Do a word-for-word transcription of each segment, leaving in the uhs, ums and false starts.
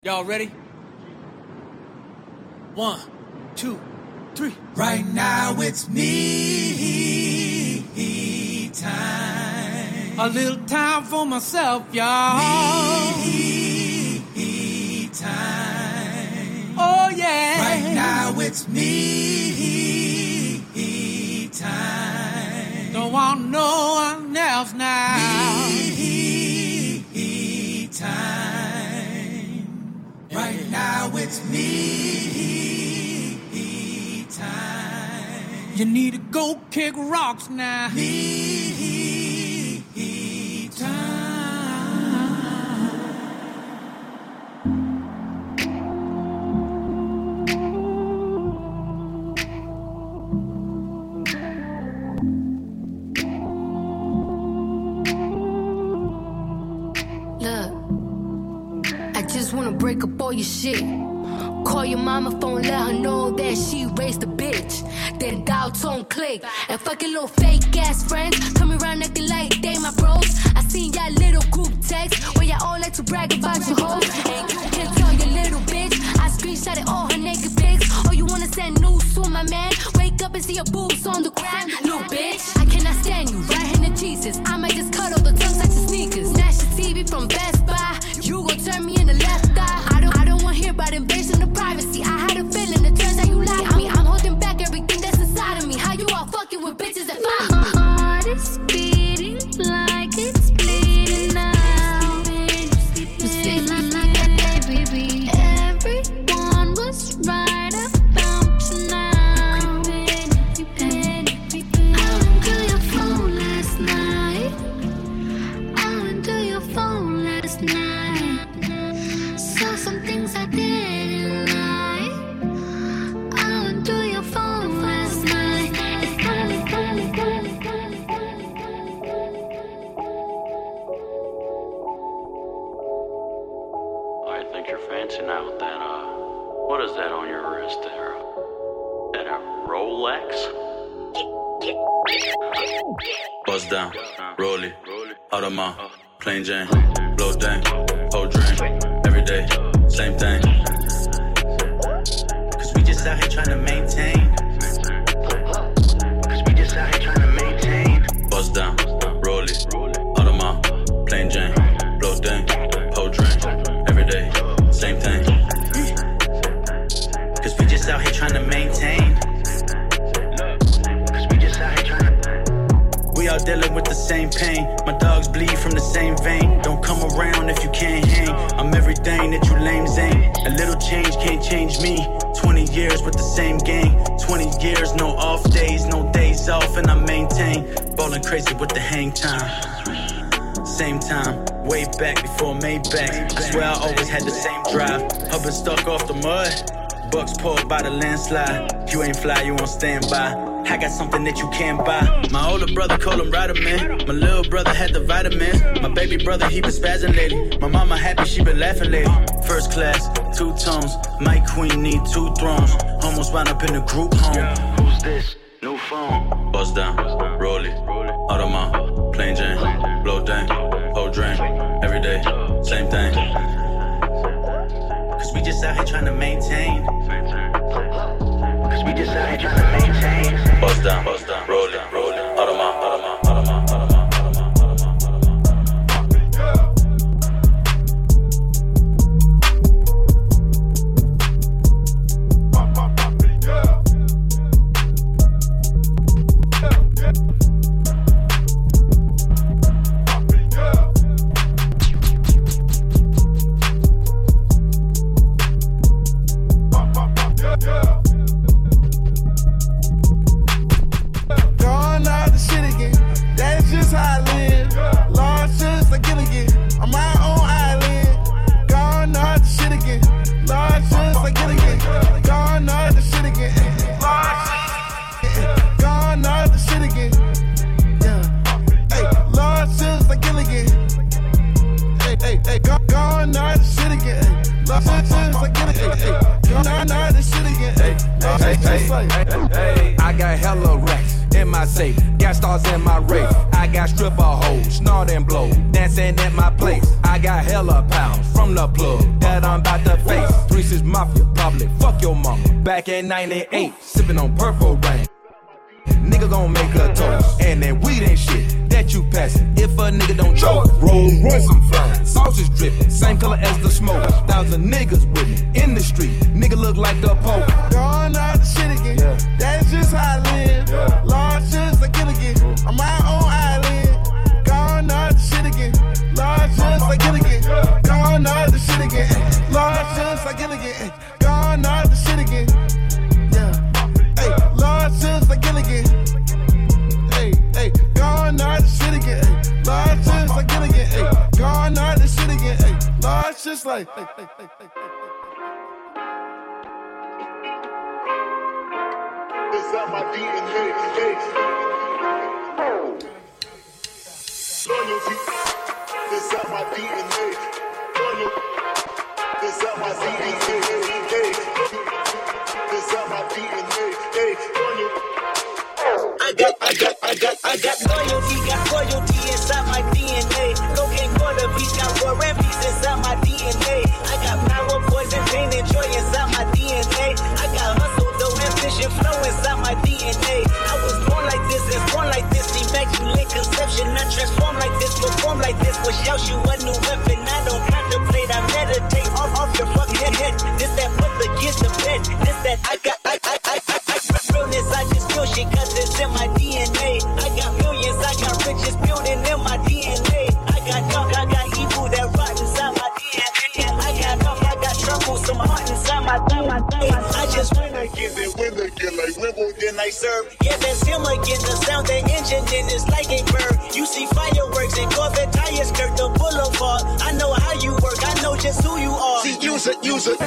Y'all ready? One, two, three. Right now it's me time. A little time for myself, y'all. Me time. Oh yeah. Right now it's me time. Don't want no one else now. Me time. Right now it's me time. You need to go kick rocks now. Me time. Look, I just wanna break up all your shit. Call your mama phone, let her know that she raised a bitch. Then dial tone click. And fucking little fake ass friends coming around acting like they my bros. I seen y'all little group text where y'all all like to brag about your hoes. And you can tell your little bitch I screenshotted all her naked pics. Or you wanna send news to my man? Wake up and see your boobs on the ground, little bitch. I cannot stand you, right hand to Jesus. I might just cut all the tongues like your sneakers. Snatch the T V from Best Buy. You gon' turn me in the left eye. I don't, I don't wanna hear about invasion of privacy. I had a feeling it turns out you lie to me. I'm holding back everything that's inside of me. How you all fucking with bitches that fight me? My heart is beating like it's bleeding now. Baby, everyone was right about you now. I went to your phone last night. I went to your phone last night. Saw some things I didn't like. I went to your phone last night. It's funny, funny, funny, funny, funny. I think you're fancy now with that, uh, what is that on your wrist there? That a Rolex? Buzz down, roll it, Audemars, plain Jane, blow dang, whole drink, every day, same thing. Cause we just out here trying to maintain. Cause we just out here trying to maintain. Buzz down, roll it, Audemars, plain Jane, blow dang, whole drink, every day, same thing. Cause we just out here trying to maintain. Cause we just out here trying to. We all dealing with the same pain. My dogs bleed from the same vein. Don't come around if you can't hang. I'm everything that you lames ain't. A little change can't change me. twenty years with the same gang. twenty years, no off days, no days off, and I maintain. Ballin' crazy with the hang time. Same time, way back before Maybach. I swear I always had the same drive. I've been stuck off the mud. Bucks pulled by the landslide. You ain't fly, you on standby. I got something that you can't buy. My older brother called him Riderman. My little brother had the vitamins. My baby brother, he been spazzing lately. My mama happy, she been laughing lately. First class, two tones. My queen need two thrones. Almost wound up in the group home. Who's this? New phone. Buzz down, roll it, Audemars, plain Jane, blow dang, whole drink, every day, same thing. Cause we just out here trying to maintain. Cause we just out here trying to maintain. Buzz down, buzz down, roll it, roll it, Audemars, Audemars, Audemars, Audemars. I got hella racks in my safe, got stars in my race. I got stripper hoes, snort and blow, dancing at my place. I got hella pounds from the plug that I'm about to face. Three Six Mafia, probably fuck your mama. Back in ninety-eight, sipping on Purple Rain. Nigga gon' make a toast, and then weed ain't shit that you passin'. If a nigga don't choke, Rolls Royce I'm flying, sauces drippin', same color as the smoke. Thousand niggas with me in the street, nigga look like the Pope. Going out the shit again, yeah. That's just how I live. Yeah. Large just like it again, I'm my own island. Going out the shit again, large just like it again. Going out the shit again, large just like it again. Going out the shit again. Large just like Gilligan. Hey, hey, gone out the shit again. Hey, large just like Gilligan. Hey, gone out the shit again. Hey, large just like. Hey, hey, hey, hey, hey. It's out my D N A. Loyalty. It's out my D N A. Loyalty. It's out my D N A. It's out my D N A. I got, I got, I got, I got loyalty, got loyalty inside my D N A. Cocaine quarter piece, got war and peace inside my D N A. I got power, poison, pain, and joy inside my D N A. I got hustle, though, ambition, flow inside my D N A. I was born like this, and born like this, immaculate conception. I transform like this, perform like this, was out you a new weapon. I don't contemplate, I meditate off, off your fucking head. This that put the gears to bed. This that I got, I, I, I, I, I, realness, I just feel shit cause it's in my D N A. I got millions, I got riches building in my D N A. I got dark, I got evil that rot inside my D N A. I got love, I got trouble, some heart inside my D N A. I just win again, then win again, like Wimbledon I serve. Yeah, that's him again, the sound, the engine, then it's like a bird. You see fireworks and Corvette tires skirt the boulevard. I know how you work, I know just who you are. See, use it, use it.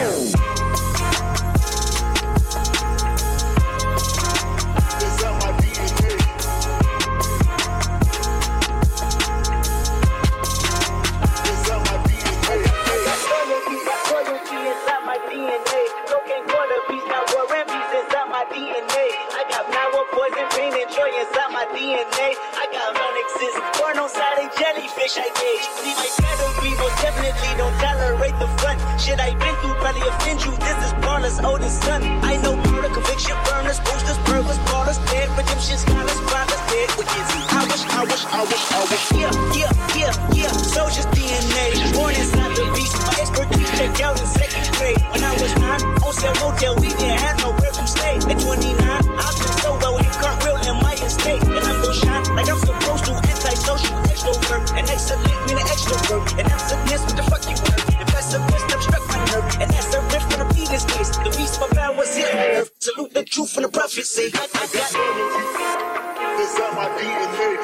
D N A, I got Onyxes, born on side of jellyfish, I gauge. See my pedigree, most definitely don't tolerate the front. Shit I been through probably offend you, this is Paula's oldest son. I know murder, conviction, burners, posters, burglars, ballers, dead, redemption, scholars, fathers, dead, wickets. I wish, I wish, I wish, I wish. Yeah, yeah, yeah, yeah, soldier's D N A, born inside the beast. My expertise checked out in second grade. When I was nine, on sale motel, we didn't have nowhere to stay. At twenty-nine, I've been so well, hit cartwheel in my estate. And I'm gon' shine like I'm supposed to. Anti-social extrovert, and excellent mean an extrovert. And I'm submiss, what the fuck you want? If I submiss, I'm struck my nerve. And that's a riff from the previous case. The beast of power was here on earth. Salute the truth from the prophecy. I, I got this out my D N A.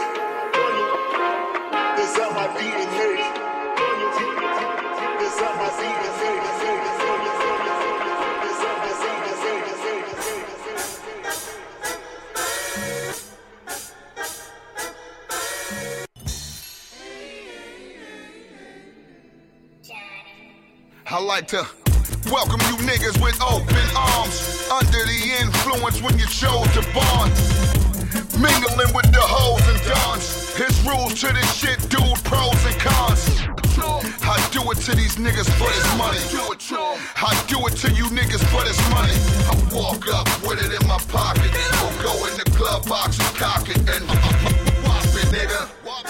This out my D N A. This out my D N A. I like to welcome you niggas with open arms. Under the influence when you chose to bond. Mingling with the hoes and dons. Here's rules to this shit, dude, pros and cons. I do it to these niggas for this money. I do it to you niggas for this money. I walk up with it in my pocket. Or go in the glove box and cock it and whop it, nigga.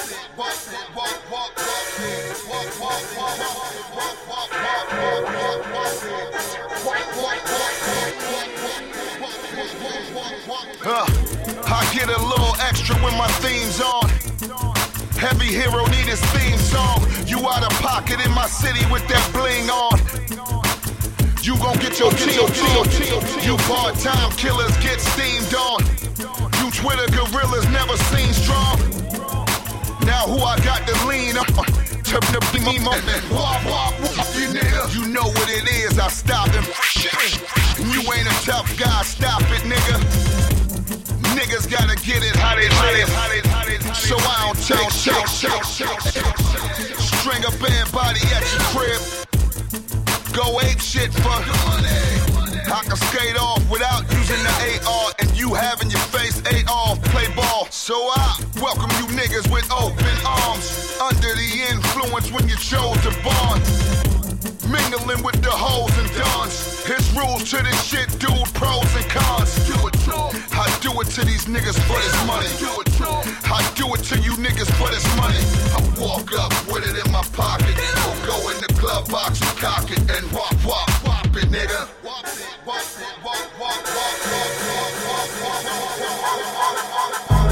Uh, I get a little extra when my theme's on. Heavy hero need his theme song. You out of pocket in my city with that bling on. You gon' get your chill, chill, chill. You part-time killers get steamed on. You Twitter gorillas never seen strong. Now who I got to lean on? Turn the beam on and wop, wop, wop, you nigga. You know what it is, I stop and you ain't a tough guy, stop it, nigga. Niggas gotta get it how they live. So I don't take shit. String a band body at your crib. Go ape shit for I can skate off without using the A R. And you having your face A off. Play So I welcome you niggas with open arms. Under the influence when you chose to bond. Mingling with the hoes and dons. His rules to this shit, dude, pros and cons. Do it to I do it to these niggas for this money. Do it to I do it to you niggas for this money. I walk up with it in my pocket. Or go in the glove box and cock it and wop wop wop it, nigga. Wop it, wop it, wop wop wop wop wop wop wop wop.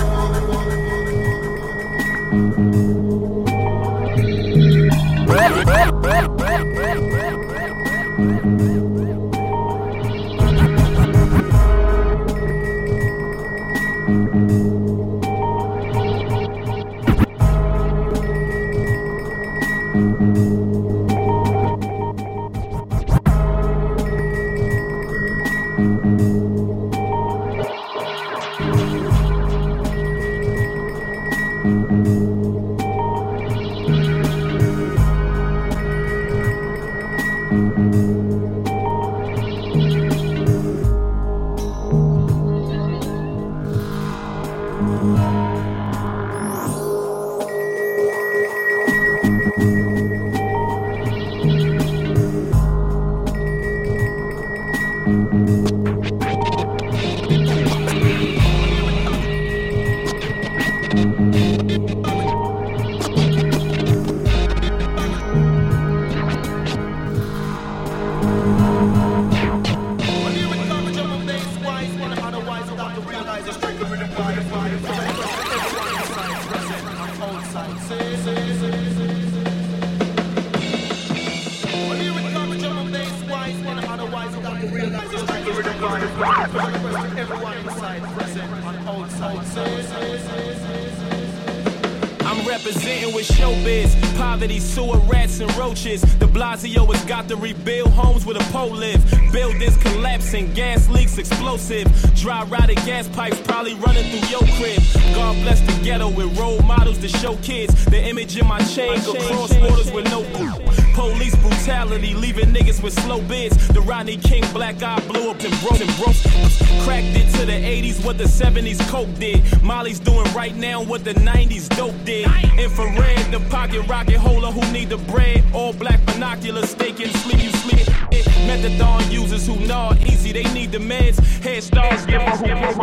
I'm representing with showbiz, poverty, sewer rats and roaches. De Blasio has got to rebuild homes where the poor live. Buildings collapsing, gas leaks explosive. Dry rotted gas pipes probably running through your crib. God bless the ghetto with role models to show kids. The image in my chain go cross borders with no boot. Police brutality, leaving niggas with slow bids. The Rodney King black eye blew up and broke and broke. Cracked it to the eighties, what the seventies coke did. Molly's doing right now what the nineties dope did. Infrared, the pocket rocket holder who need the bread. All black binoculars, staking, sleep you sleep. Methadone users who gnaw easy, they need the meds. Head stars, give my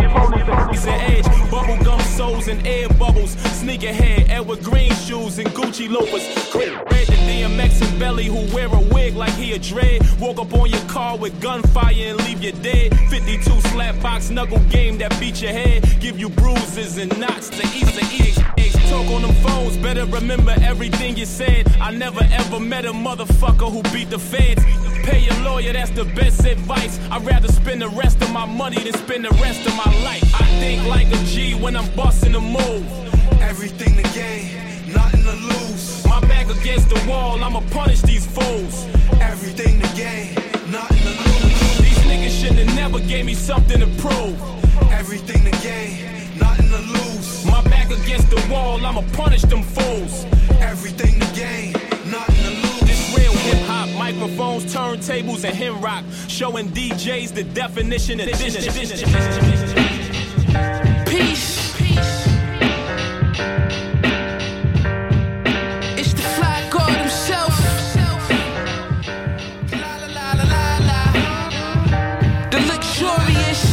police an edge. Bubble gum soles and air bubbles. Sneakerhead, Edward Green shoes and Gucci loafers. Red the D M X and Belly who wear a wig like he a dread. Walk up on your car with gunfire and leave you dead. fifty-two slap box knuckle game that beat your head. Give you bruises and knots to ease the eggs. Talk on them phones, better remember everything you said. I never ever met a motherfucker who beat the feds. Pay your lawyer, that's the best advice. I'd rather spend the rest of my money than spend the rest of my life. I think like a G when I'm busting a move. Everything to gain, nothing to lose. My back against the wall, I'ma punish these fools. Everything to gain, nothing to lose. These niggas shouldn't have never gave me something to prove. Everything to gain, nothing to lose. My back against the wall, I'ma punish them fools. Everything to gain, nothing to lose. This real hip hop, microphones, turntables, and hymn rock, showing D Js the definition of this. Peace. It's the fly god himself. La la la la la la. The luxurious.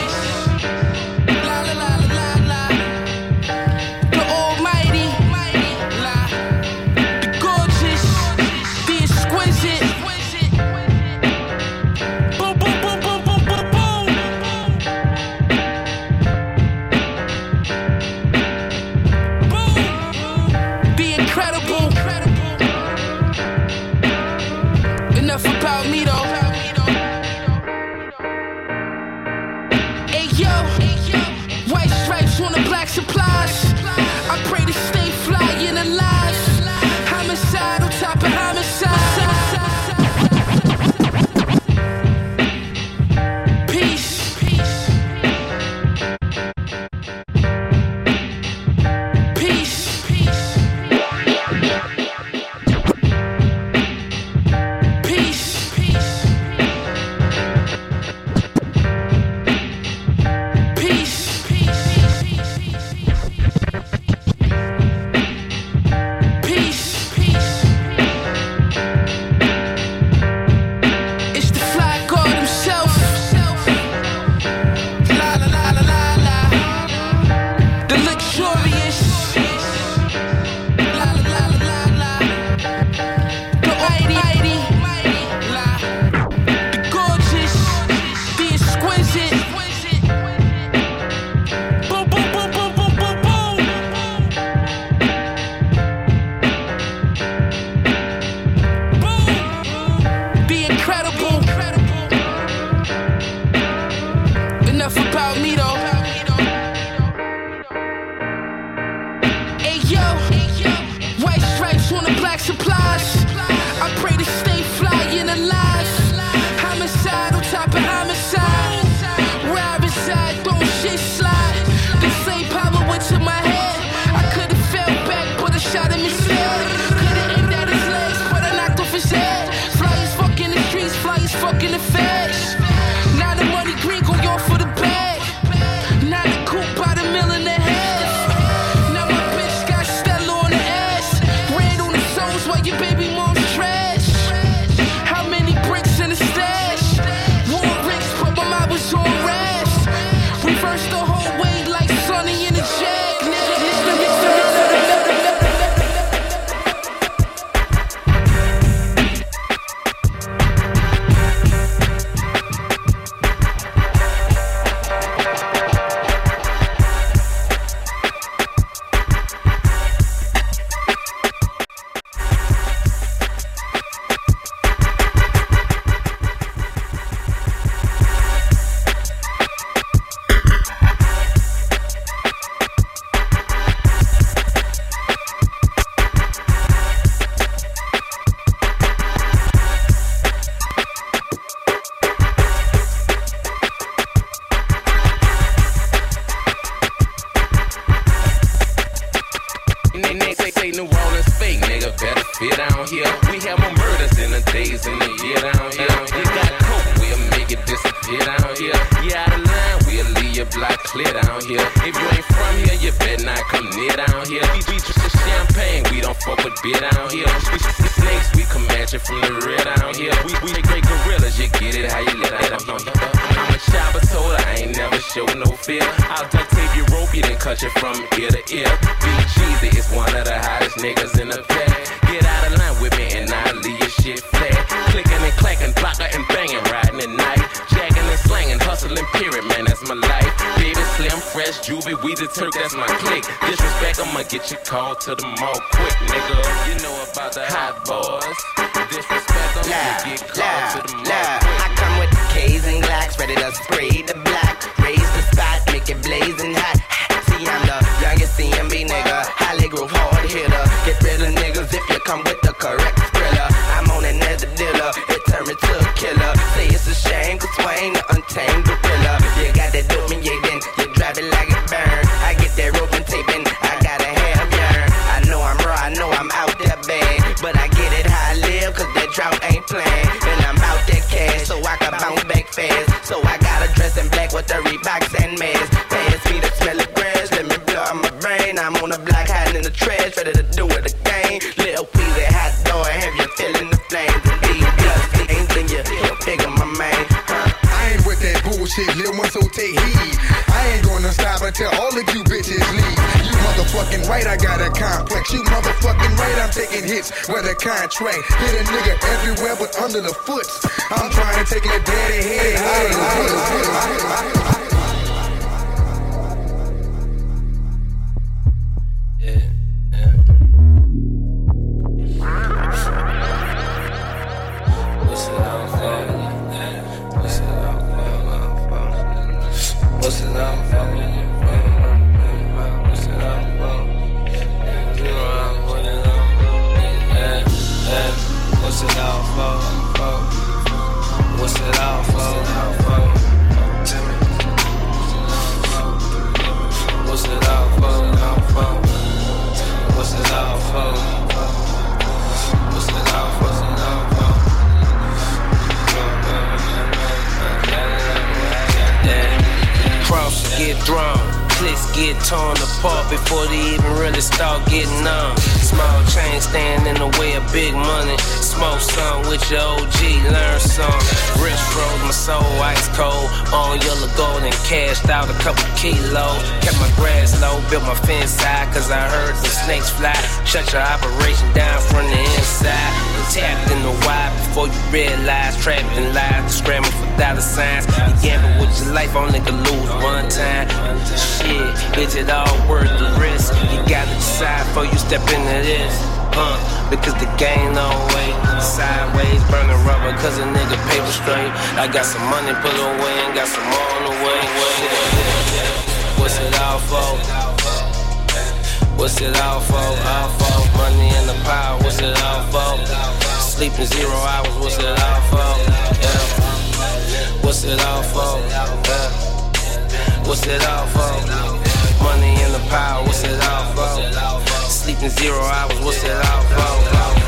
Supplies. I pray to stay fly and alive. Homicide on top of homicide. Peace. Peace. Peace. Peace. Peace. incredible. Enough about me though. Hey yo, white stripes on the black supplies. I pray to stay fly and alive. Homicide on top of homicide. Where I reside, don't shit slide. The same power went to my head. I could've fell back, but I shot him instead. Could've aimed at his legs, but I knocked off his head. Fly as fuck in the streets, fly as fuck in the feds. Now the money green go y'all for the bag. Now the coupe by the mill in the head. Now my bitch got Stella on the ass. Red on the soles while your baby mom's trash. How many bricks in the stash? War rich, but my mind was on rash. Reverse the whole way like Sonny in the Jag, nigga. History, to the mall quick, nigga. You know about the hot boys. Disrespect them, yeah, you get called yeah, to the mall yeah. quick. I come with the K's and Glocks, ready to spray the black. Raise the spot, make it blazing hot. See, I'm the youngest C M B nigga. Highly groove hard hitter. Get rid of niggas if you come with the correct thriller. I'm on it as a dealer. It turned me to a killer. Say it's a shame, cause Wayne the untamed gorilla. You got that dope and yeah, then you drive it like it burn. I get that rope and tape and I got a ham yarn. I know I'm raw, I know I'm out there bad. But I get it how I live, cause that drought ain't playing. And I'm out that cash, so I can bounce back fast. So I got a dress in black with the Reeboks and masks. Pass me the smell of grass, let me blow out my brain. I'm on the block, hiding in the trash, ready to do it again. Lil' Peasy, hot door, have you feeling the flames? And these blood stains, then you figure my man. Huh? I ain't with that bullshit, little one, so take heed. I ain't gonna stop until all of you bitches leave. You motherfucking right, I got a complex. You motherfucking right, I'm taking hits with a contract. Hit a nigga everywhere but under the foot. I'm trying to take your daddy head out of the hood. What's it all for? What's it all for? What's it all for? What's it all for? What's it all for? What's it all for? What's it all for? Cross get drawn, clips get torn apart before they even really start getting on. Small chain stand in the way of big money. Smoke some with your O G, learn some. Rich froze my soul ice cold. On yellow gold and cashed out a couple kilos. Kept my grass low, built my fence high, cause I heard the snakes fly. Shut your operation down from the inside. Tapped in the wire before you realize. Trapped in lies, scrambling for dollar signs. You gamble with your life, only can lose one time. Shit, is it all worth the risk? You gotta decide before you step into this. uh, because the game don't wait. Sideways, burning rubber, cause a nigga paper straight. I got some money put away and got some more on the way. What's it all for? What's it all for? All for money and the power. What's it all for? Sleeping zero hours. What's it all for? Yeah. What's it all for? Yeah. What's it all for? Money and the power. What's it all for? Sleeping zero hours. What's it all for?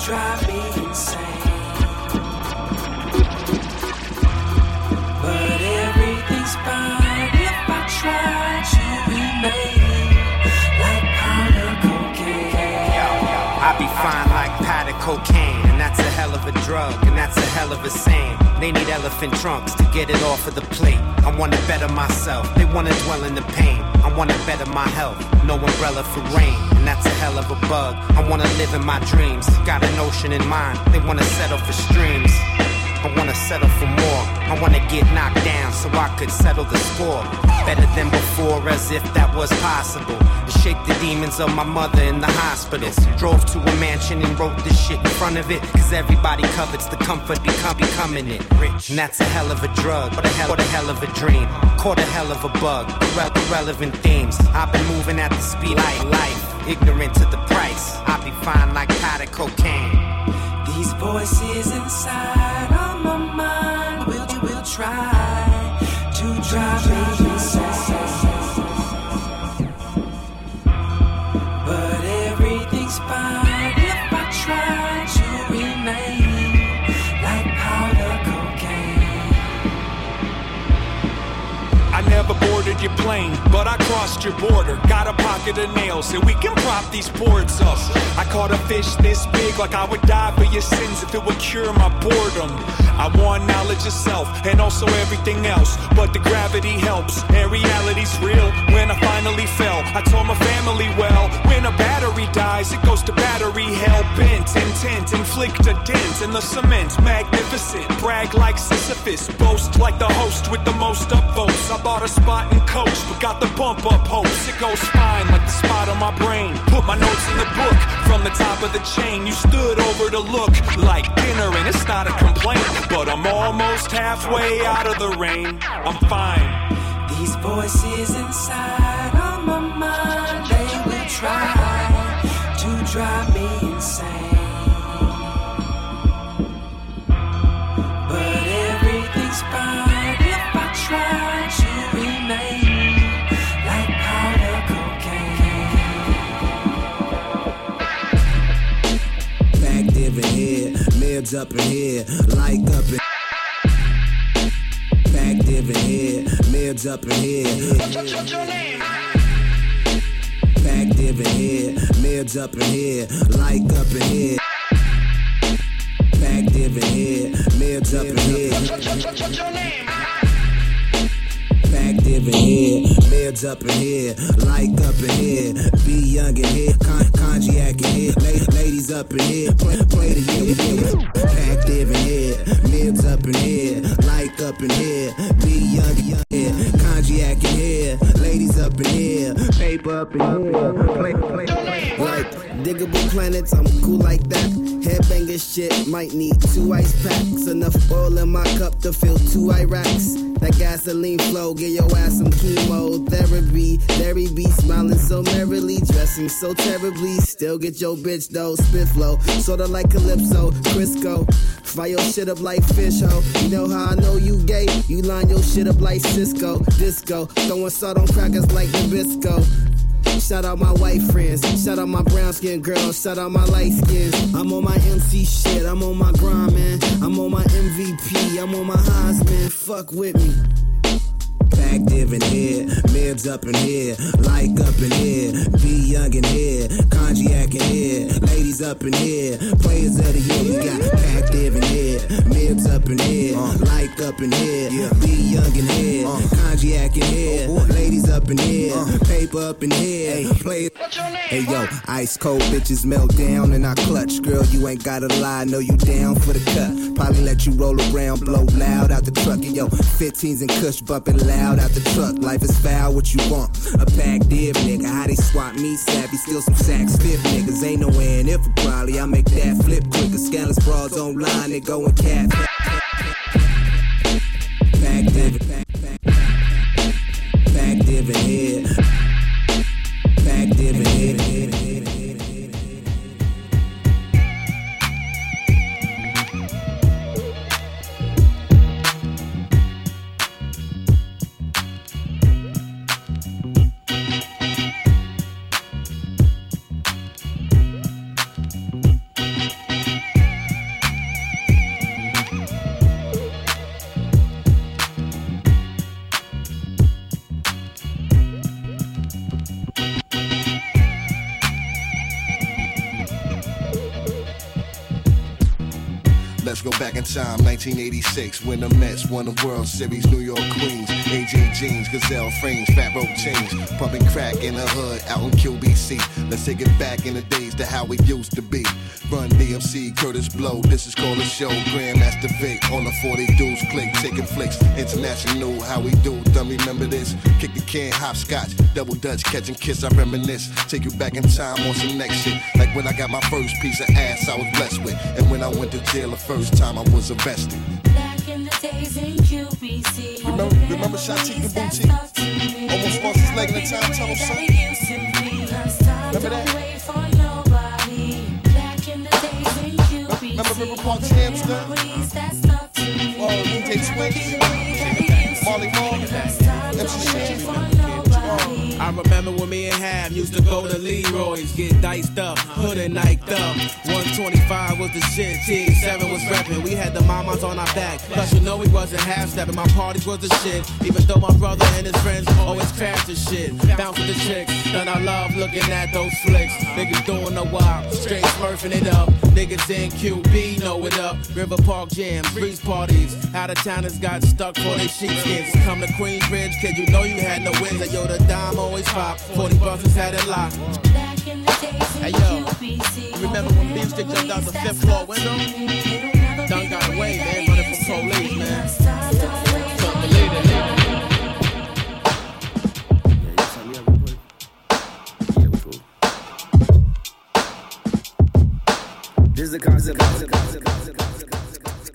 drive me insane. But everything's fine if I try to remain like powder cocaine. Yo, yo, I be fine like powder cocaine, and that's a hell of a drug, and that's a hell of a saying. They need elephant trunks to get it off of the plate. I wanna better myself, they wanna dwell in the pain. I wanna better my health, no umbrella for rain, and that's a hell of a bug. I wanna live in my dreams, got an ocean in mind. They wanna settle for streams, I wanna settle for more. I wanna get knocked down so I could settle the score. Better than before, as if that was possible. To shake the demons of my mother in the hospice. Drove to a mansion and wrote this shit in front of it, cause everybody covets the comfort become becoming it. Rich, and that's a hell of a drug, what a hell, what a hell of a dream. Caught a hell of a bug, Irre- irrelevant themes. I've been moving at the speed of life, ignorant to the price. I be fine like powder cocaine. These voices inside on my mind will, will try to drive me insane. But everything's fine if I try to remain like powder cocaine. I never boarded your plane, but I crossed your border. Got a pocket of nails, and we can prop these boards up. I caught a fish this big, like I would die for your sins if it would cure my boredom. I want knowledge of self, and also everything else, but the gravity helps, and reality's real. When I finally fell, I told my family, well, when a battery dies, it goes to battery hell. Bent, intent, inflict a dent in the cement. Magnificent, brag like Sisyphus, boast like the host with the most upvotes. I bought a spot in Coach, but got the bump up hopes. It goes fine like the spot on my brain. Put my notes in the book, from the top of the chain. You stood over to look like dinner, and it's not a complaint, but I'm almost halfway out of the rain. I'm fine. These voices inside on my mind, they will try to drive me insane. But everything's fine if I try to remain like powder cocaine. Back in here, mibs up in here, like up in Active in here, mibs up in here. Active in here, mibs up in here, like up in here. Active in here, mibs up in here. Active in here, mibs up in here, like up in here. Be young in here, con- cognac in here, La- ladies up in here, play, play the year. Active in here, mibs up in here, like up in here. Be young, young here, cognac in here, ladies up in here, paper up in here. Play, play, play. Like diggable planets, I'm cool like that. Headbanger shit, might need two ice packs. Enough oil in my cup to fill two Iraqs. That gasoline flow, get your ass some chemotherapy. Larry B smiling so merrily, dressing so terribly. Still get your bitch though, spit flow. Sorta like Calypso, Crisco. Fire your shit up like fish ho. You know how I know you gay? You line your shit up like Cisco. Disco, throwing salt on crackers like Nabisco. Shout out my white friends, shout out my brown skin girls, shout out my light skins. I'm on my M C shit, I'm on my grind, man. I'm on my M V P, I'm on my Heisman. Fuck with me. Active in here, mibs up in here, like up in here. Be young in here, cognac in here, ladies up in here. Players of the year, we got active in here, mibs up in here, uh, like up in here. Yeah. Be young in here, uh, cognac in here, oh, ladies up in here, uh, paper up in here. Hey, play. Hey yo, ice cold bitches melt down and I clutch. Girl, you ain't gotta lie, know you down for the cut. Probably let you roll around, blow loud out the truck. And yo, fifteens and kush bumping loud out the truck. Life is foul, what you want? A pack div nigga, how they swap me savvy, still some sacks fit niggas. Ain't no way in if probably I make that flip quicker. Scandalous broads online, they go and cat. Pack div, pack, pack, pack div in here. Pack div in here. Let's go back in time, nineteen eighty-six, when the Mets won the World Series, New York Queens. A J jeans, gazelle frames, fat rope chains, pumping crack in the hood out in Q B C. Let's take it back in the days to how we used to be. Run D M C, Curtis Blow, this is called a show. Grandmaster Vic, on the forty dudes, click, taking flicks. International, how we do, don't remember this. Kick the can, hopscotch, double dutch, catch and kiss, I reminisce. Take you back in time on some next shit. Like when I got my first piece of ass I was blessed with. And when I went to jail the first time I was arrested. Back in the days in Q B C. Remember, remember Shatik and Boutique? Almost lost his leg in the time tunnel, son. Remember that? Remember River Park Jams, though? Oh, D J Switch, Marley Marl, M C Shane. I remember when me and Hab used to go to Leroy's, get diced up, hood and niked up. one twenty-five was the shit, T seven was reppin'. We had the mamas on our back, plus you know we wasn't half-steppin'. My parties was the shit, even though my brother and his friends always crashed the shit. Bounce with the chicks, then I love looking at those flicks. Niggas doing the wild, straight smurfing it up. Niggas in Q B know it up. River Park jams, breeze parties. Out of towners got stuck for their sheepskins. Come to Queensbridge, kid, you know you had no wins. And yo, the dime always pop. forty buses had it locked. Hey yo, you remember when Beef Stick jumped out the fifth floor window? Done got away, man, running from police, man. Fuck the leader. This is the concept, concept, concept, concept, concept, concept.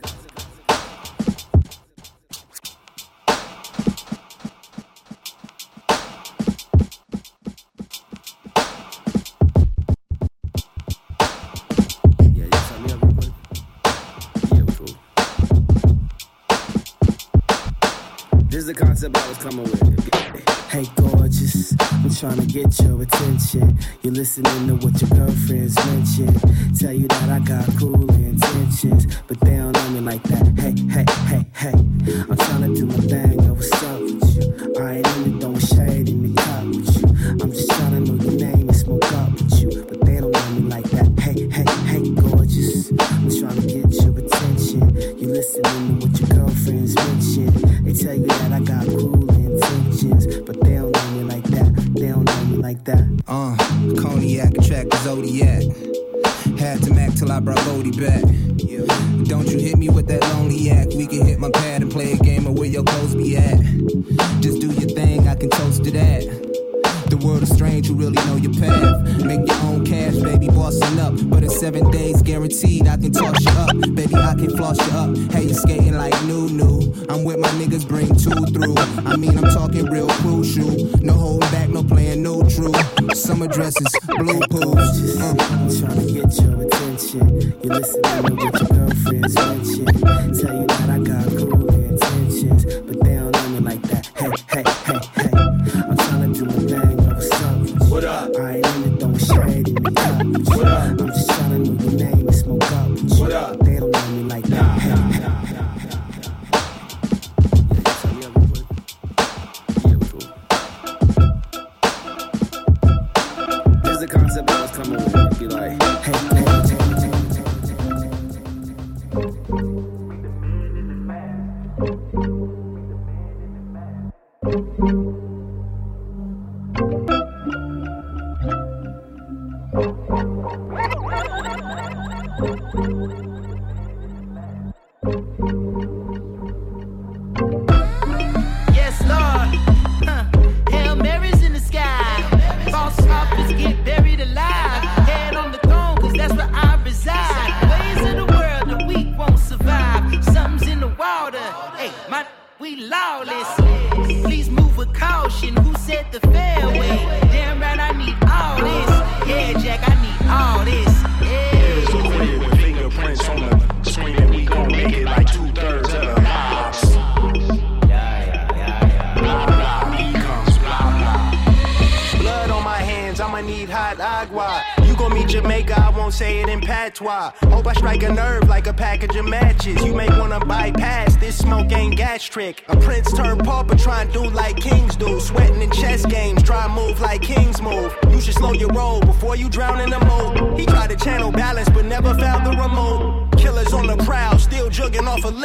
This is the concept I was coming with. Hey gorgeous, I'm trying to get your attention. You're listening to what your girlfriends mention. Tell you that I got cool intentions, but they don't know me like that. Hey, hey, hey, hey, I'm trying to do my thing, know what's up with you. I ain't in it throwing shade in the cup with you. I'm just trying to know your name and smoke up with you, but they don't know me like that. Hey, hey, hey gorgeous, I'm trying to get your attention. You're listening to what your girlfriends mention. They tell you that I got cool intentions, but they don't know me like that. They don't know me like that. Uh, cognac, track the Zodiac. Had to Mac till I brought Bodie back. Don't you hit me with that lonely act. We can hit my pad and play a game of where your clothes be at. Just do your thing, I can toast to that. The world is strange, you really know your path. Make your own cash, baby, bossing up. But in seven days, guaranteed, I can toss you up. Baby, I can floss you up. Hey, you skating like new, new. I'm with my niggas, bring two through. I mean, I'm talking real crucial. No holding back, no playing neutral. Summer dresses, blue pools. Uh. I'm trying to get your attention. You're listening to what your girlfriends mention. Tell you that I got cool intentions, but they don't know me like that. Hey, hey, hey, hey. I'm trying to do my thing. What up? I ain't in it throwing shade in the cup. What up? I'm just trying to know your name and smoke up with you. What up? They don't know me like that. Hey, hey, hey. This is the concept I was coming with. It'd be like, hey, hey, hey, hey, hey, Yes, Lord. Huh. Hail Mary's in the sky. False prophets get buried alive. Head on the throne, cause that's where I reside. Ways of the world, the weak won't survive. Something's in the water. Hey, my, we lawless. Please move with caution. Who said the fairway? Damn right, I need all this. Yeah, Jack, I need all this. Yeah. With fingerprints on the screen, and we gon' make it like two thirds of the lives. Blood on my hands, I'ma need hot agua. You gon' meet Jamaica, I won't say it in patois. Hope I strike a nerve like a package of matches. You may wanna bypass, this smoke ain't gastric. A prince turned pauper, try and do like kings do. Sweating in chess games, try and move like kings move. You should slow your roll before you drown in the moat. He tried to channel balance, but never found the remote. Killers on the prowl,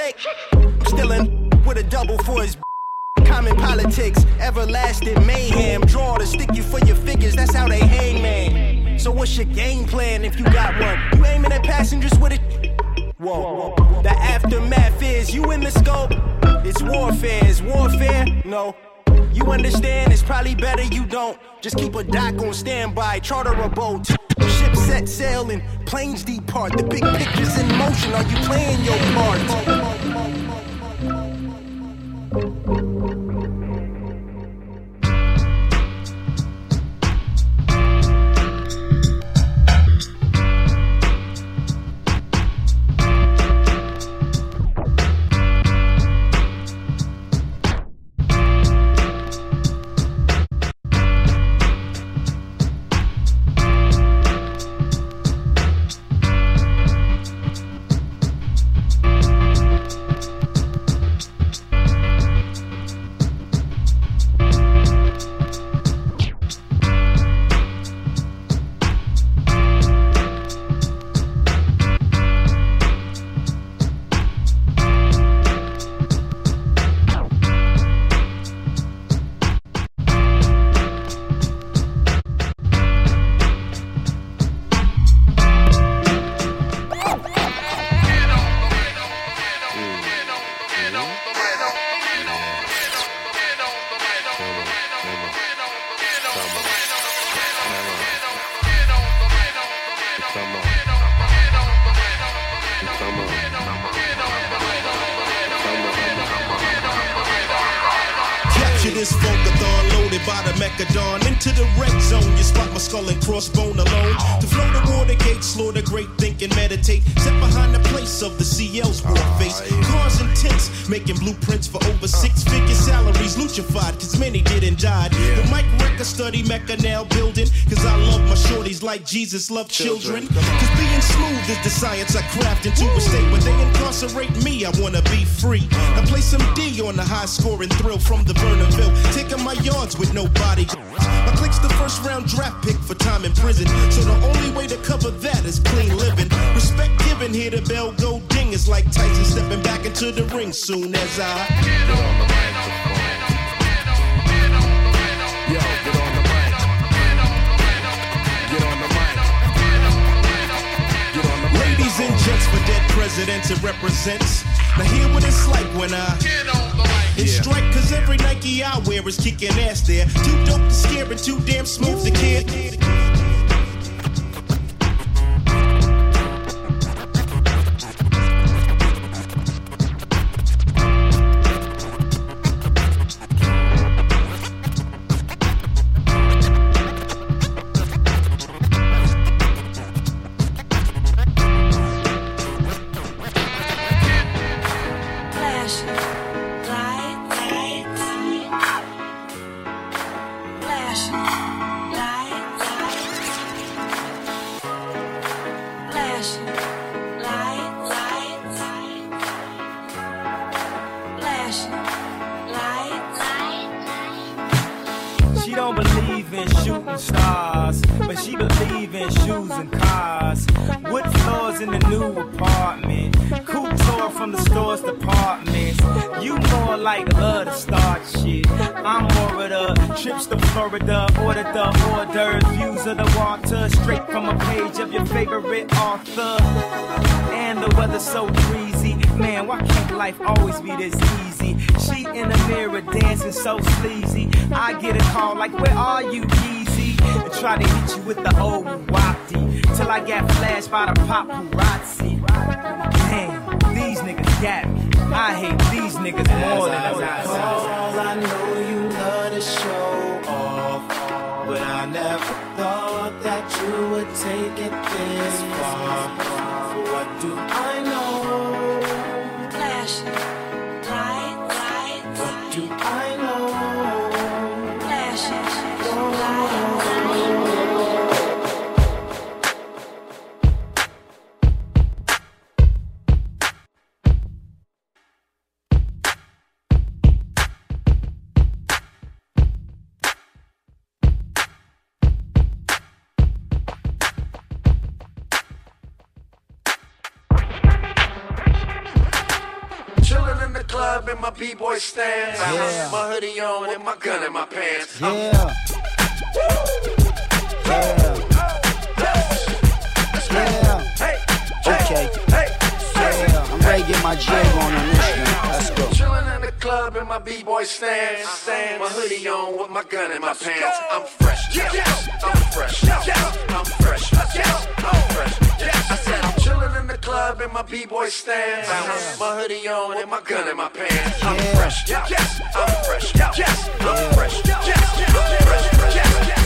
click. I'm still in with a double for his common politics, everlasting mayhem. Draw to stick you for your figures, that's how they hang, man. So what's your game plan if you got one? You aiming at passengers with it? Whoa. The aftermath is you in the scope. It's warfare. Is warfare? No. You understand? It's probably better you don't. Just keep a dock on standby. Charter a boat. Ship set sail and planes depart. The big picture's in motion. Are you playing your part? This Volcathon loaded by the Mechadon. Into the red zone, you spot my skull and crossbone alone. To flow the water gate, slaughter great, think and meditate. Set behind the place of the C L's war face. Cars and tents, making blueprints for over six-figure salaries. Luchified, cause many didn't die. The mic record study Mecca now building. Cause I love my shorties like Jesus loved children. Cause being smooth is the science I craft into a state where they incarcerate me. I wanna be free. I play some D on the high scoring thrill from the Vernonville. Taking my yards with no bodyguards. My click's the first round draft pick for time in prison. So the only way to cover that is clean living. Respect given, hear the bell go ding. It's like Tyson stepping back into the ring soon as I get on the microphone. Yo, get on the mic. Get on the mic. Get on the mic. Ladies and gents for dead presidents it represents. Now hear what it's like when I get on the mic. It's yeah. Strike cause every Nike I wear is kicking ass there. Too dope to scare and too damn smooth to kid. Always be this easy. She in the mirror dancing so sleazy. I get a call like, where are you, Yeezy? And try to hit you with the old wapty till I got flashed by the paparazzi. Damn, these niggas got me. I hate these niggas more than I call. I know you love to show off, but I never thought that you would take it this far. What do I know? What do I know? Flashes, club in my b-boy stance. Yeah. My hoodie on and my gun in my pants. Yeah. Yeah. Yeah. Okay. Yeah. I'm ready to get my jig on on this one. Let's go. Chillin' in the club in my b-boy stance. My hoodie on with my gun in my pants. I'm fresh. Yes. I'm fresh. Yes. I'm fresh. Yes. I'm fresh. Yes. I said I'm chillin' in the club in my b-boy stance. My hoodie on and my gun in my pants. I'm fresh. Yes. I'm fresh. Yes. I'm fresh. Yes. I'm fresh. Yes.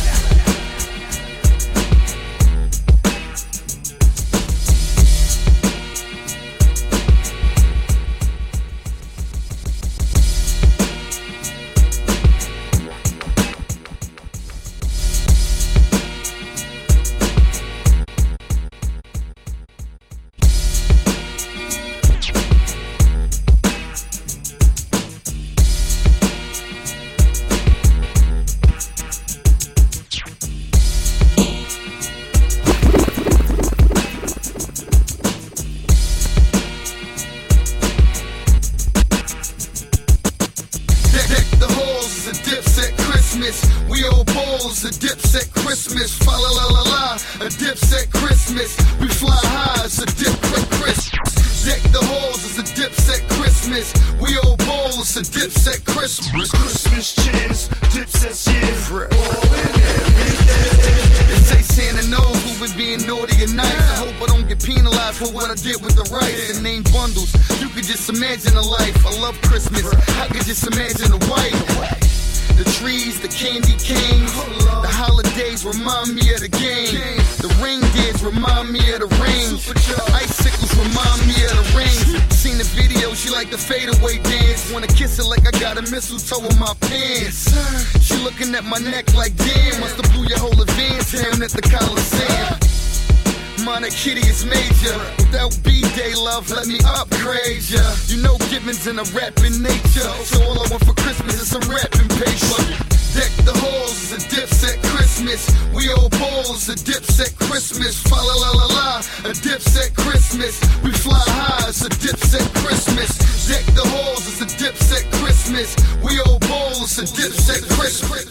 Mistletoe in my pants. She looking at my neck like damn. Must have blew your whole advance down at the Coliseum. Minor kitty is major. Without B-Day love, let me upgrade ya. You know Gibbons in a rapping nature. So all I want for Christmas is some rapping paper. Deck the halls, it's a Dipset Christmas. We old balls, a Dipset Christmas. Fa la la la la, a Dipset Christmas. We fly high, it's a Dipset Christmas. Deck the halls, it's a Dipset Christmas. We old balls, a Dipset Christmas.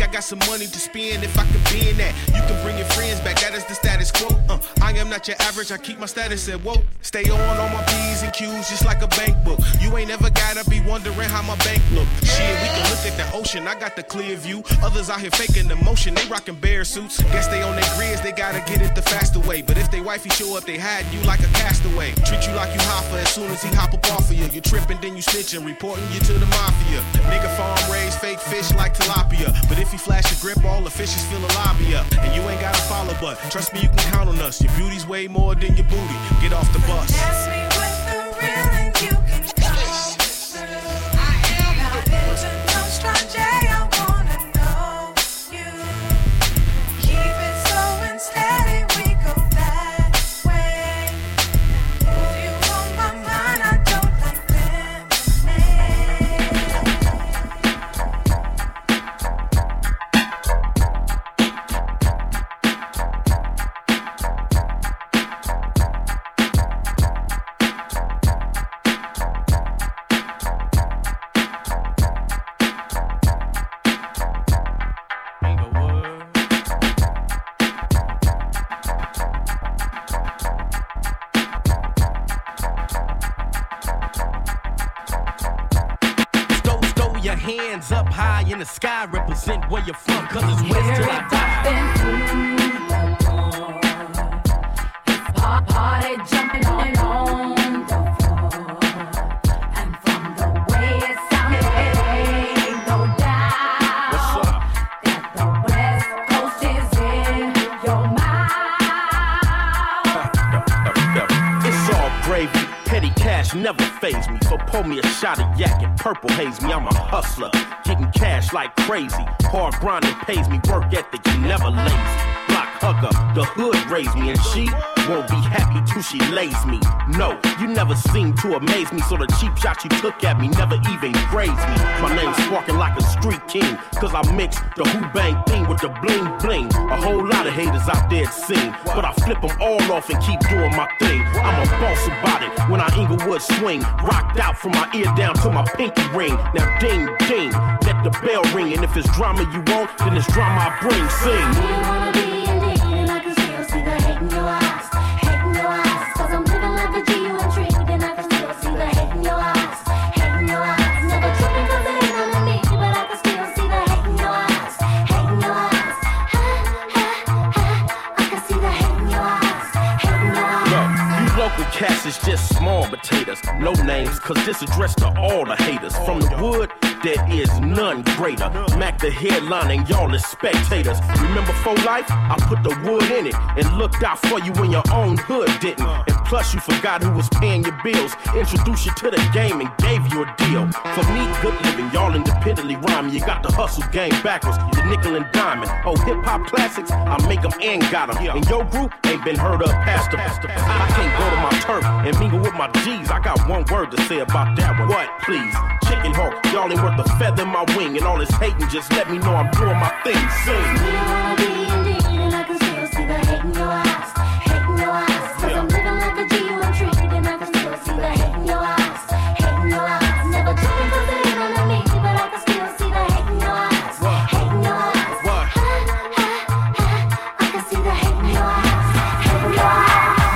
got some money to spend if I can be in that. You can bring your friends back, that is the status quo. Uh, I am not your average, I keep my status at whoa. Stay on on my P's and Q's just like a bank book. You ain't never gotta be wondering how my bank look. Shit, we can look at the ocean, I got the clear view. Others out here faking the motion, they rocking bear suits. Guess they on their grids, they gotta get it the faster way. But if they wifey show up, they hide you like a castaway. Treat you like you hoffer as soon as he hop up off of you. You tripping, then you snitching, reporting you to the mafia. Nigga farm raised fake fish like tilapia. But if he flash a grip, all the fishes fill a lobby up. And you ain't gotta follow, but trust me, you can count on us. Your beauty's way more than your booty. Get off the bus. Pass me with the real and you can come through. I am not into no stranger, I wanna know you. Keep it slow and steady, we go that way. If you on my mind, I don't like hands up high in the sky, represent where you're from, cause it's west till I die. Party jumping on, on the floor. And from the way it sounded, ain't no doubt. What's up? That the West Coast is in your mouth. It's all gravy. Petty cash never faze me. So pour me a shot of yak and purple haze me. I'm a hustler, getting cash like crazy. Hard grinding pays me, work ethic, you never lazy. Block hugger, the hood raised me, and she won't be happy till she lays me. No, you never seem to amaze me, so the cheap shot you took at me never even grazed me. My name's sparking like a street king, cause I mix the who bang thing with the bling bling. A whole lot of haters out there at sing, but I flip them all off and keep doing my thing. I'm a boss about it when I Inglewood swing, rocked out from my ear down to my pinky ring. Now ding ding, let the bell ring, and if it's drama you want, then it's drama I bring. Sing. You wanna be indeed, and I can still see the hate in your eyes, hate in your eyes. Cause I'm living like a G, you intrigued, and I can still see the hate in your eyes, hate in your eyes. Never tripping cause it ain't on me, but I can still see the hate in your eyes, hate in your eyes. Ha, ha, ha, I can see the hate in your eyes, hate in your eyes. Look, you local cats is just small potatoes, no names, cause this addressed to all the haters. From the wood, there is none greater. Mac the headline and y'all is spectators. Remember for life? I put the wood in it and looked out for you when your own hood didn't. And plus you forgot who was paying your bills. Introduced you to the game and gave you a deal. For me, good living, y'all independently rhyming. You got the hustle game backwards, the nickel and diamond. Oh, hip hop classics, I make them and got them. And your group ain't been heard of past the past. I can't go to my turf and mingle with my G's. I got one word to say about that one. What, please? Chicken hawk, y'all ain't worth a feather in my wing. And all this hating, just let me know I'm doing my thing. Sing. You wanna be indeed, and I can still see the hate in your eyes, hate in your eyes. Cause I'm living like a G, you intrigued, and I can still see the hate in your eyes, hate in your eyes. Never tripping cause it ain't on me, but I can still see the hate in your eyes, hate in your eyes. What? Ha, ha, ha, I can see the hate in your eyes, hate in your eyes.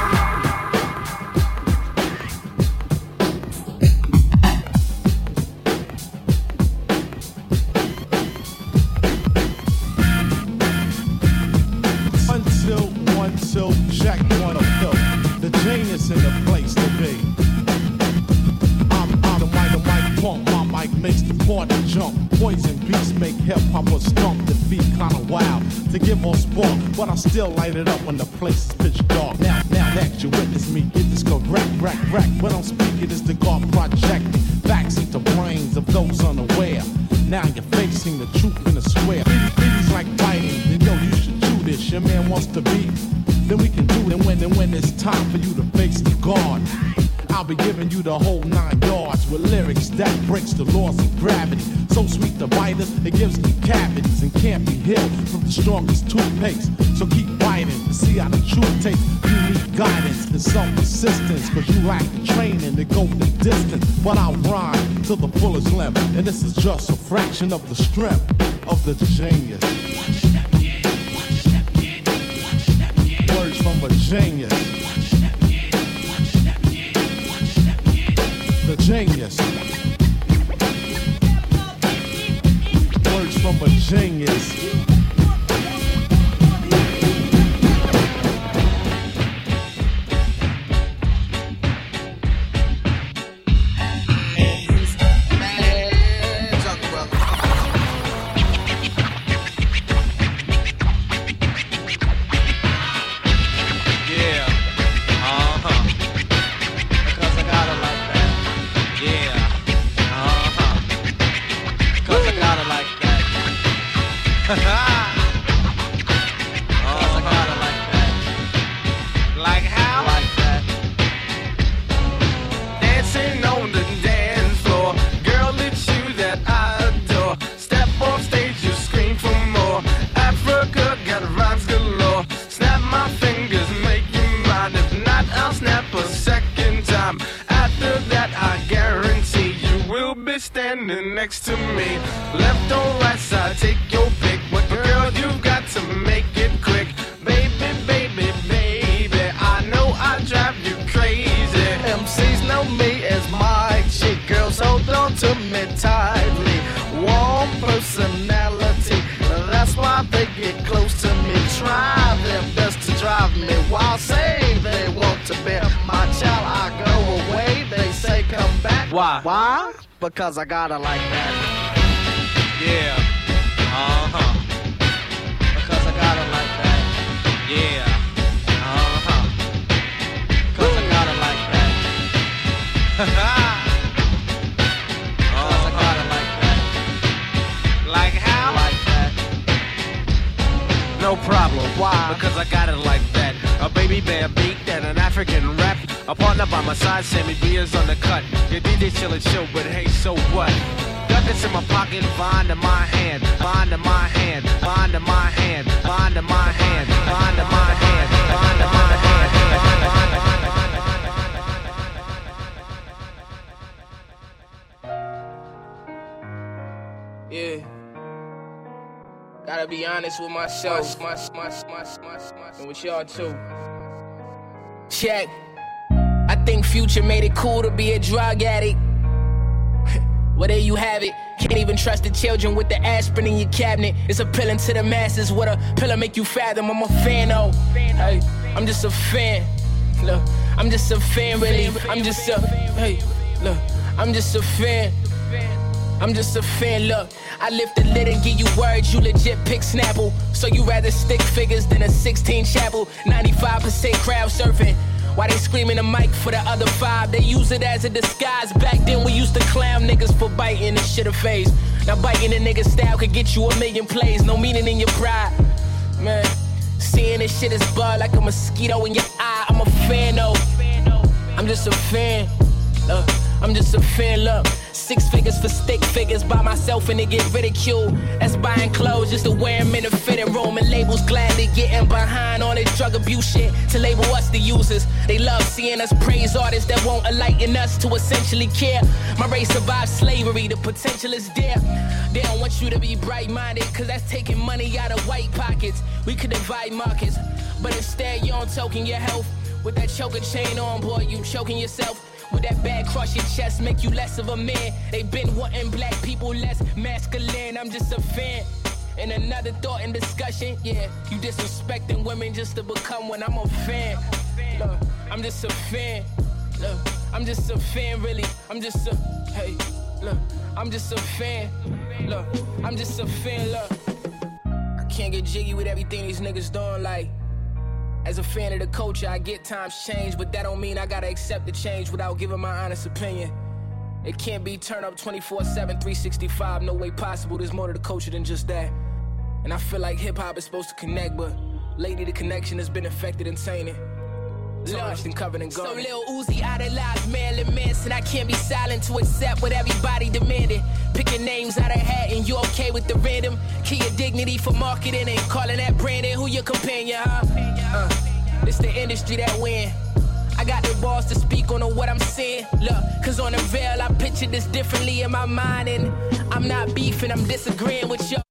Until Jack wanna go, the genius in the place to be. I'm, I'm the mic, the mic pump, my mic makes the party jump. Poison beats make hip hop a stump. The beat kinda wild to give off spark, but I still light it up when the place is pitch dark. Now, now that you witness me get this correct, rack, rack. What I'm speaking is the God projecting facts into brains of those unaware. Now you're facing the truth in the square. It's like fighting, then yo, you should do this. Your man wants to be, then we can do it. And when, and when it's time for you to face the guard, I'll be giving you the whole nine yards with lyrics that breaks the laws of gravity. So sweet to biters, it gives me cavities and can't be healed from the strongest toothpaste. So keep biting to see how the truth tastes. You need guidance and self-assistance, cause you lack the training to go the distance. But I'll rhyme to the fullest limit, and this is just a fraction of the strength. of the genius. Words from a genius. The genius. Words from a genius. Next to me, left or right side, take your pick. But girl, you've got to make it quick. Baby, baby, baby, I know I drive you crazy. M Cs know me as my chick. Girls, hold on to me tightly. Warm personality, that's why they get close to me. Try their best to drive me while saying they want to be my child. I go away, they say come back. Why? Why? Because I gotta like that. Yeah. Uh-huh. Because I gotta like that. Yeah. Uh-huh. Because I gotta like that. Because I gotta like that. Like how? Like that. No problem. Why? Because I got it like that. A baby bear beat and an African rap. A partner by my side, Sammy Beers on the cut. Your D J chillin' chill, but hey, so what? Duckets in my pocket, bind to my hand, bind to my hand, bind to my hand, bind to my hand, bind to my hand, bind to my hand, bind to my hand. Yeah. Gotta be honest with myself, my, my, my, my, my, and with y'all too. Check. I think Future made it cool to be a drug addict. Well, there you have it. Can't even trust the children with the aspirin in your cabinet. It's appealing to the masses. What a pillar make you fathom. I'm a fan, oh. Hey, I'm just a fan. Look, I'm just a fan, really. I'm just a, hey, look, I'm just a fan. I'm just a fan, look. I lift the lid and give you words, you legit pick Snapple. So you rather stick figures than a sixteen chapel. ninety-five percent crowd surfing. Why they screaming the mic for the other five? They use it as a disguise. Back then we used to clown niggas for biting this shit a phase. Now biting a nigga style could get you a million plays. No meaning in your pride. Man, seeing this shit is bud like a mosquito in your eye. I'm a fan though. I'm just a fan. Uh, I'm just a fan, look. Six figures for stick figures by myself and they get ridiculed. That's buying clothes just to wear them in a fitting room. And labels gladly getting behind on this drug abuse shit to label us the users. They love seeing us praise artists that won't enlighten us to essentially care. My race survived slavery, the potential is there. They don't want you to be bright-minded, cause that's taking money out of white pockets. We could divide markets, but instead you don't token your health. With that choker chain on, boy, you choking yourself. With that bag crush your chest, make you less of a man. They been wanting black people less masculine. I'm just a fan. And another thought and discussion, yeah. You disrespecting women just to become one. I'm a fan. Look, I'm just a fan. Look, I'm just a fan, really. I'm just a, hey, look, I'm just a fan. Look, I'm just a fan, look. I can't get jiggy with everything these niggas doing, like. As a fan of the culture, I get times change, but that don't mean I gotta accept the change without giving my honest opinion. It can't be turn up twenty-four seven, three sixty-five, no way possible. There's more to the culture than just that. And I feel like hip-hop is supposed to connect, but lately the connection has been affected and tainted. Lost and covered in gold. So Lil Uzi idolized Marilyn Manson. I can't be silent to accept what everybody demanded. Picking names out of hat and you okay with the random. Key your dignity for marketing and calling that branding. Who your companion, huh? Uh, this the industry that win. I got the balls to speak on what I'm saying. Look, cause on the veil I picture this differently in my mind. And I'm not beefing, I'm disagreeing with y'all.